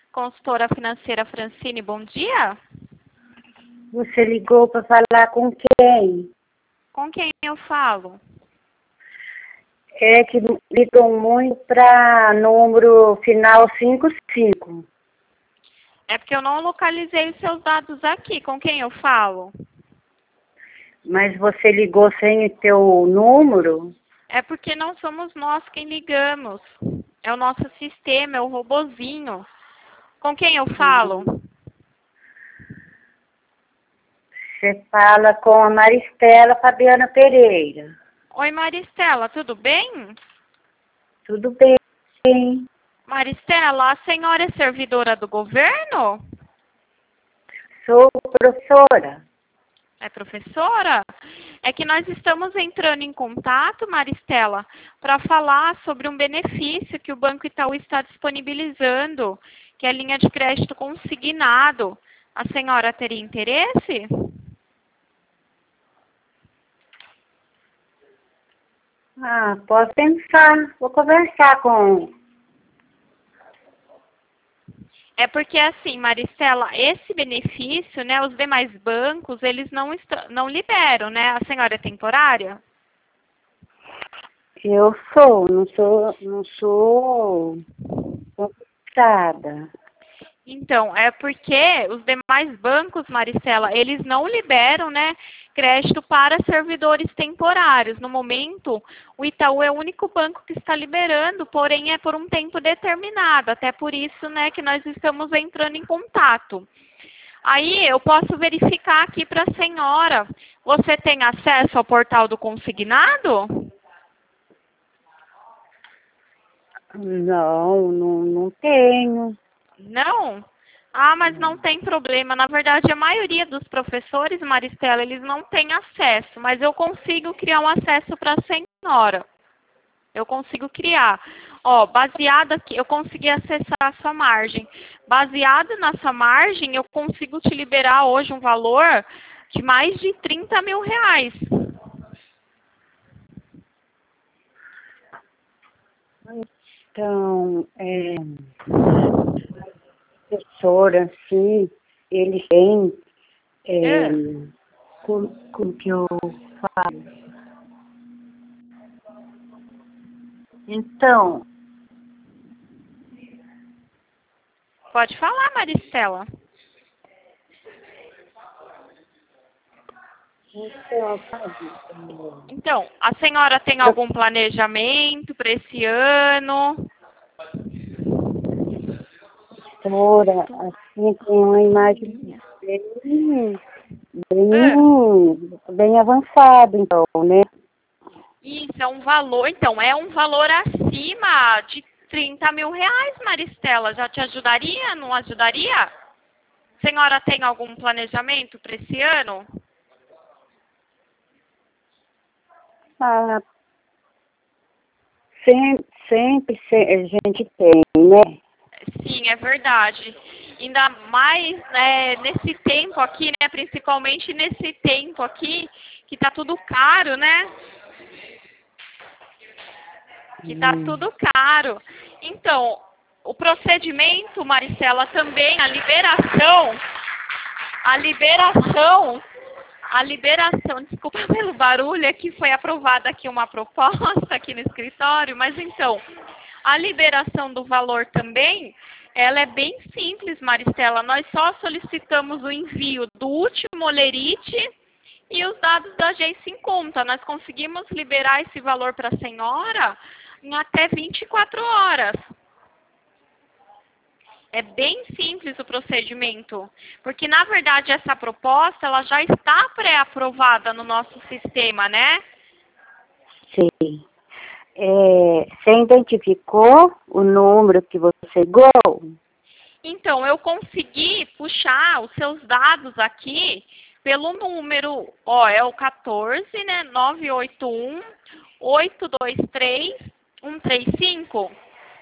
Consultora financeira Francine, bom dia. Você ligou para falar com quem? Com quem eu falo? É que ligam muito para número final 55. É porque eu não localizei os seus dados aqui. Com quem eu falo? Mas você ligou sem o teu número? É porque não somos nós quem ligamos. É o nosso sistema, é o robozinho. Com quem eu falo? Você fala com a Maristela Fabiana Pereira. Oi, Maristela, tudo bem? Tudo bem? Maristela, a senhora é servidora do governo? Sou professora. É professora? É que nós estamos entrando em contato, Maristela, para falar sobre um benefício que o Banco Itaú está disponibilizando, que é a linha de crédito consignado. A senhora teria interesse? Ah, posso pensar. Vou conversar com... É porque assim, Maristela, esse benefício, né, os demais bancos, eles não liberam, né? A senhora é temporária? Eu não sou contratada. Então, é porque os demais bancos, Maristela, eles não liberam, né, crédito para servidores temporários. No momento, o Itaú é o único banco que está liberando, porém é por um tempo determinado. Até por isso, né, que nós estamos entrando em contato. Aí eu posso verificar aqui para a senhora. Você tem acesso ao portal do consignado? Não tenho. Não? Ah, mas não tem problema. Na verdade, a maioria dos professores, Maristela, eles não têm acesso, mas eu consigo criar um acesso para a senhora. Eu consigo criar. Ó, baseado aqui, eu consegui acessar a sua margem. Baseado nessa margem, eu consigo te liberar hoje um valor de mais de 30 mil reais. Então, professora, assim, eles têm, É. como que eu falo? Então, Pode falar, Maristela. Então, a senhora tem algum planejamento para esse ano? professora, assim, tem uma imagem É. bem avançada, então, né? Isso, é um valor. Então, é um valor acima de 30 mil reais, Maristela. Já te ajudaria? Não ajudaria? A senhora tem algum planejamento para esse ano? Ah, sempre a gente tem, né? Sim, é verdade. Ainda mais nesse tempo aqui, né? Principalmente nesse tempo aqui, que tá tudo caro, né? Que tá tudo caro. Então, o procedimento, Maricela, também, a liberação, desculpa pelo barulho, é que foi aprovada aqui uma proposta aqui no escritório, mas então, a liberação do valor também, ela é bem simples, Maristela. Nós só solicitamos o envio do último olerite e os dados da agência em conta. Nós conseguimos liberar esse valor para a senhora em até 24 horas. É bem simples o procedimento, porque na verdade essa proposta ela já está pré-aprovada no nosso sistema, né? Sim. Você identificou o número que você ligou? Então, eu consegui puxar os seus dados aqui pelo número, ó, é o 14, né, 981 823 135.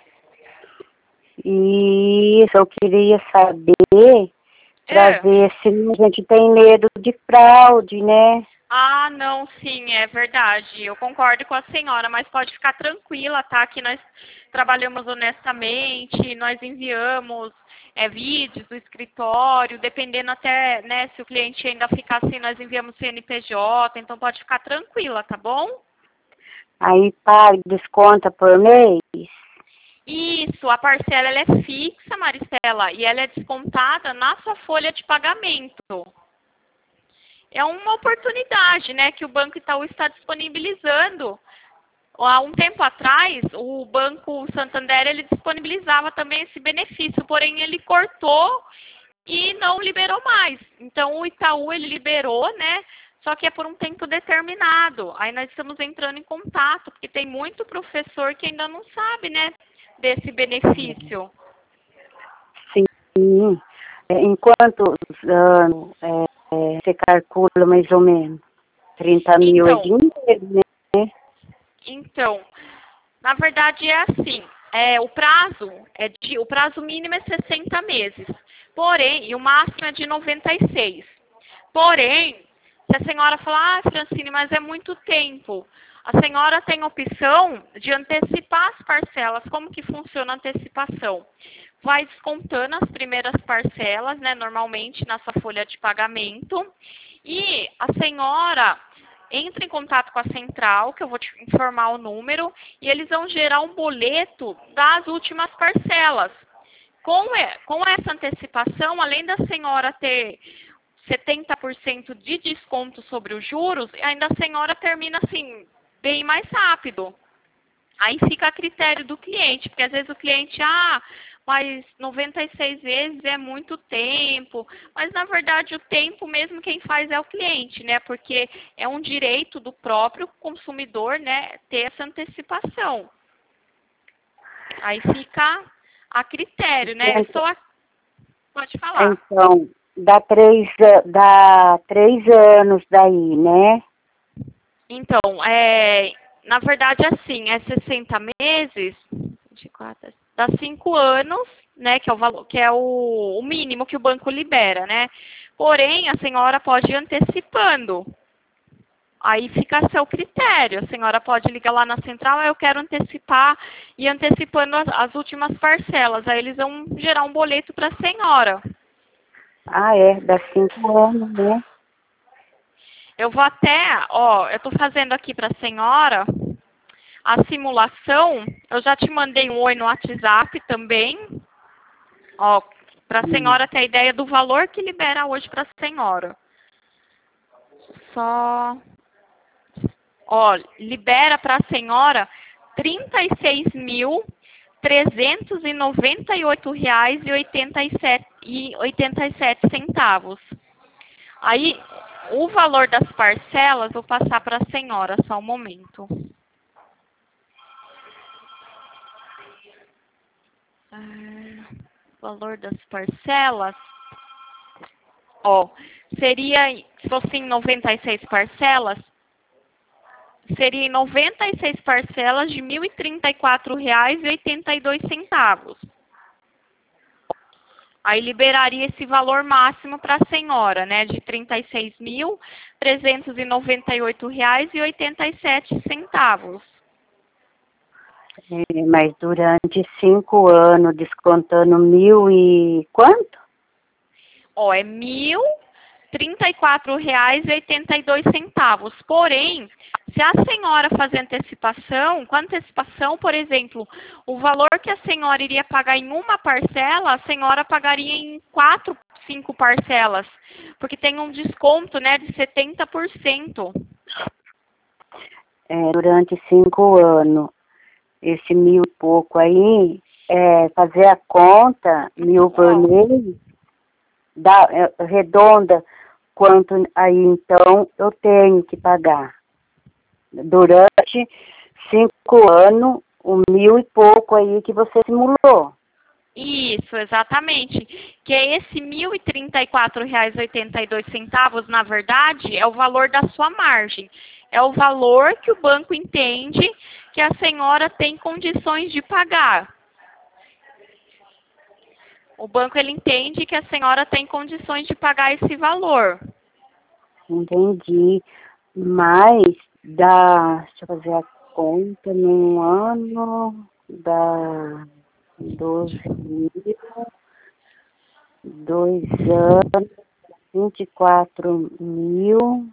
Isso, eu queria saber, para É. ver se a gente tem medo de fraude, né? Ah, não, sim, é verdade. Eu concordo com a senhora, mas pode ficar tranquila, tá? Que nós trabalhamos honestamente, nós enviamos vídeos do escritório, dependendo até, né, se o cliente ainda ficar assim, nós enviamos CNPJ, então pode ficar tranquila, tá bom? Aí paga, desconta por mês? Isso, a parcela ela é fixa, Maristela, e ela é descontada na sua folha de pagamento. É uma oportunidade, né, que o Banco Itaú está disponibilizando. Há um tempo atrás, o Banco Santander ele disponibilizava também esse benefício, porém ele cortou e não liberou mais. Então o Itaú ele liberou, né? Só que é por um tempo determinado. Aí nós estamos entrando em contato, porque tem muito professor que ainda não sabe, né, desse benefício. Sim. Em quantos anos você calcula mais ou menos? 30 mil é Então, dinheiro, né? Então, na verdade é assim, o prazo mínimo é 60 meses, porém, e o máximo é de 96. Porém, se a senhora falar, ah, Francine, mas é muito tempo, a senhora tem a opção de antecipar as parcelas. Como que funciona a antecipação? Vai descontando as primeiras parcelas, né, normalmente na sua folha de pagamento, e a senhora entra em contato com a central, que eu vou te informar o número, e eles vão gerar um boleto das últimas parcelas. Com essa antecipação, além da senhora ter 70% de desconto sobre os juros, ainda a senhora termina assim, bem mais rápido. Aí fica a critério do cliente, porque às vezes o cliente, mas 96 vezes é muito tempo. Mas na verdade o tempo mesmo quem faz é o cliente, né? Porque é um direito do próprio consumidor, né, ter essa antecipação. Aí fica a critério, né? Pode falar. Então, dá 3 anos daí, né? Então, na verdade, assim, é 60 meses, 24, dá 5 anos, né, que é o valor, que é o mínimo que o banco libera, né? Porém, a senhora pode ir antecipando. Aí fica a seu critério. A senhora pode ligar lá na central, eu quero antecipar e antecipando as últimas parcelas. Aí eles vão gerar um boleto para a senhora. Ah, dá 5 anos, né? Eu vou até, eu estou fazendo aqui para a senhora a simulação. Eu já te mandei um oi no WhatsApp também, para a senhora ter a ideia do valor que libera hoje para a senhora. Libera para a senhora R$ 36.398,87. Aí, o valor das parcelas, vou passar para a senhora, só um momento. Valor das parcelas, seria, se fossem 96 parcelas, seria em 96 parcelas de R$ 1.034,82. Aí liberaria esse valor máximo para a senhora, né, de R$ 36.398,87. Mas durante 5 anos, descontando 1.000 e quanto? É R$ 1.034,82. Porém, se a senhora fazer antecipação, com antecipação, por exemplo, o valor que a senhora iria pagar em uma parcela, a senhora pagaria em 4, 5 parcelas, porque tem um desconto, né, de 70%. Durante 5 anos, esse 1.000 e pouco aí, fazer a conta, 1.000 por mês, redonda, quanto aí então eu tenho que pagar. Durante 5 anos, o 1.000 e pouco aí que você simulou. Isso, exatamente. Que é esse R$ 1.034,82, na verdade, é o valor da sua margem. É o valor que o banco entende que a senhora tem condições de pagar. O banco ele entende que a senhora tem condições de pagar esse valor. Entendi. mais dá, deixa eu fazer a conta, num ano dá 12.000, 2 anos, 24.000,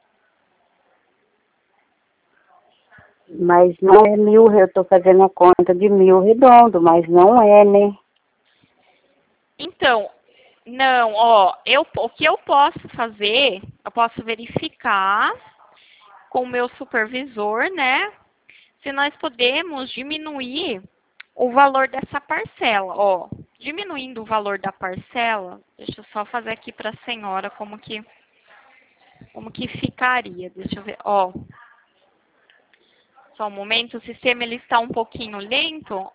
mas não é 1.000, eu estou fazendo a conta de 1.000 redondo, mas não é, né? Então, não, ó, o que eu posso fazer, eu posso verificar com o meu supervisor, né, se nós podemos diminuir o valor dessa parcela, ó. Diminuindo o valor da parcela, deixa eu só fazer aqui para a senhora como que ficaria. Deixa eu ver, ó. Só um momento, o sistema ele está um pouquinho lento.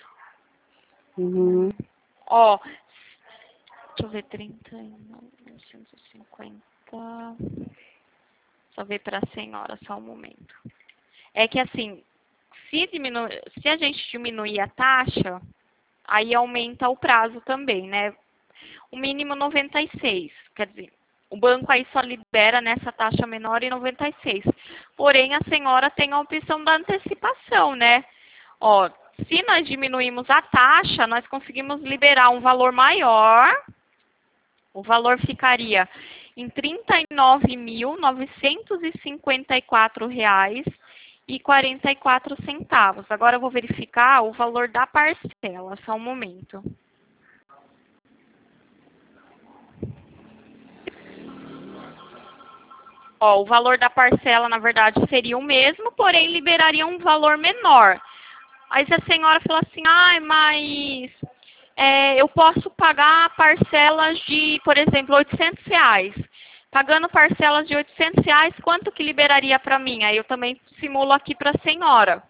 Uhum. Ó, deixa eu ver, 39.950. Só ver para a senhora, só um momento. É que assim, se a gente diminuir a taxa, aí aumenta o prazo também, né? O mínimo 96, quer dizer, o banco aí só libera nessa taxa menor em 96. Porém, a senhora tem a opção da antecipação, né? Ó, se nós diminuímos a taxa, nós conseguimos liberar um valor maior. O valor ficaria em R$ 39.954,44. Agora eu vou verificar o valor da parcela, só um momento. Ó, o valor da parcela, na verdade, seria o mesmo, porém liberaria um valor menor. Aí se a senhora falou assim, ai, mas eu posso pagar parcelas de, por exemplo, R$ 800. Pagando parcelas de R$ 800, quanto que liberaria para mim? Aí eu também simulo aqui para a senhora.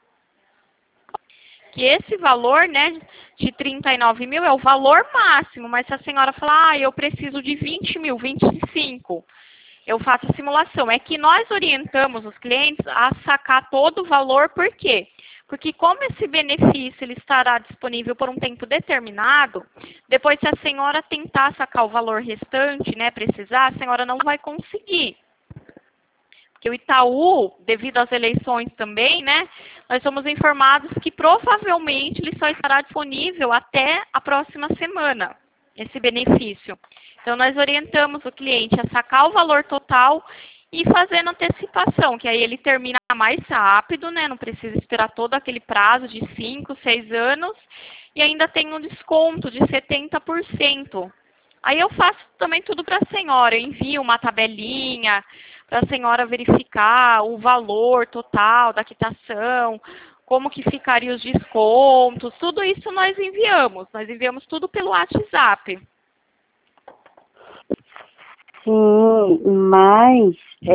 Que esse valor, né, de 39.000 é o valor máximo, mas se a senhora falar, eu preciso de 20.000, 25, eu faço a simulação. É que nós orientamos os clientes a sacar todo o valor, por quê? Porque como esse benefício ele estará disponível por um tempo determinado, depois se a senhora tentar sacar o valor restante, né, precisar, a senhora não vai conseguir. Porque o Itaú, devido às eleições também, né, nós somos informados que provavelmente ele só estará disponível até a próxima semana, esse benefício. Então, nós orientamos o cliente a sacar o valor total e fazendo antecipação, que aí ele termina mais rápido, né? Não precisa esperar todo aquele prazo de 5, 6 anos e ainda tem um desconto de 70%. Aí eu faço também tudo para a senhora, eu envio uma tabelinha para a senhora verificar o valor total da quitação, como que ficaria os descontos, tudo isso nós enviamos tudo pelo WhatsApp. Sim, mas,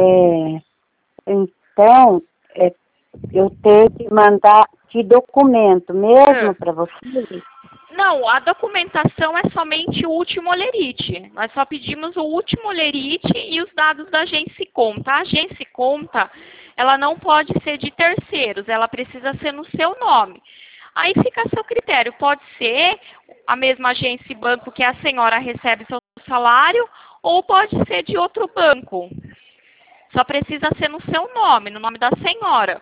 então, eu tenho que mandar que documento mesmo para vocês? Não, a documentação é somente o último olerite. Nós só pedimos o último olerite e os dados da agência conta. A agência conta, ela não pode ser de terceiros, ela precisa ser no seu nome. Aí fica a seu critério. Pode ser a mesma agência e banco que a senhora recebe seu salário, ou pode ser de outro banco. Só precisa ser no seu nome, no nome da senhora.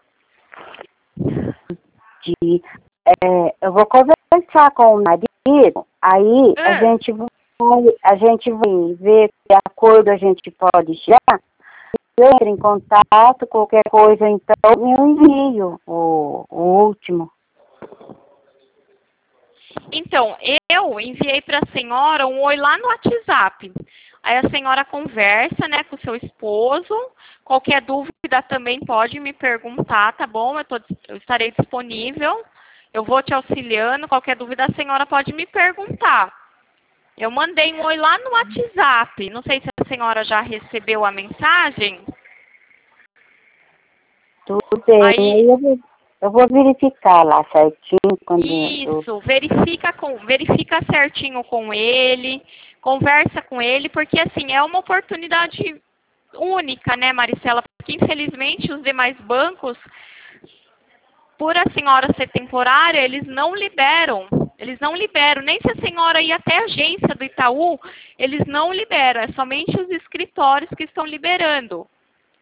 Eu vou conversar com o marido, aí a gente vai ver que acordo a gente pode chegar. Eu entro em contato, qualquer coisa, então eu envio o último. Então, eu enviei para a senhora um oi lá no WhatsApp. Aí a senhora conversa, né, com o seu esposo. Qualquer dúvida também pode me perguntar, tá bom? Eu estarei disponível. Eu vou te auxiliando. Qualquer dúvida a senhora pode me perguntar. Eu mandei um oi lá no WhatsApp. Não sei se a senhora já recebeu a mensagem. Tudo bem. Aí eu vou verificar lá certinho. Isso, verifica certinho com ele, conversa com ele, porque assim, é uma oportunidade única, né, Maricela? Porque infelizmente os demais bancos, por a senhora ser temporária, eles não liberam, nem se a senhora ir até a agência do Itaú, eles não liberam, é somente os escritórios que estão liberando.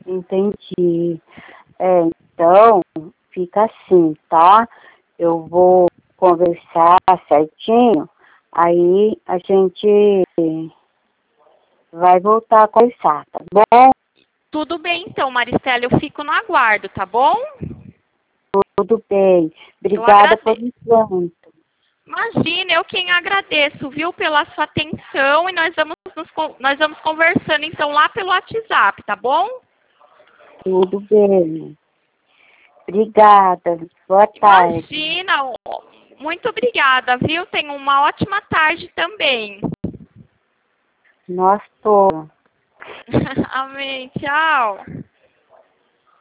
Entendi. Então, fica assim, tá? Eu vou conversar certinho, aí a gente vai voltar a conversar, tá bom? Tudo bem, então, Maristela, eu fico no aguardo, tá bom? Tudo bem. Obrigada por enquanto. Imagina, eu quem agradeço, viu, pela sua atenção e nós vamos conversando, então, lá pelo WhatsApp, tá bom? Tudo bem. Obrigada. Boa tarde. Imagina, muito obrigada, viu? Tenha uma ótima tarde também. Nós todos. Amém, tchau.